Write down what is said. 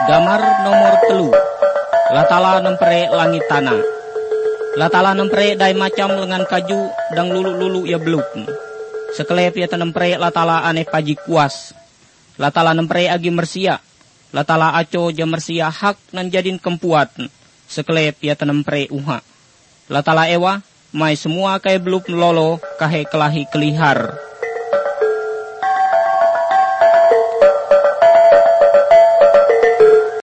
Gambar nomor 3. Latala nempere langit tanah. Latala nempere dai macam lengan kaju dang lulu-lulu ya beluk. Sekelep ya tenempere latala ane paji kuas. Latala nempere agi mersia. Latala aco ja mersia hak nan jadin kempuat. Sekelep ya tenempere uha. Latala ewa mai semua kai beluk melolo kahe kelahi kelihar.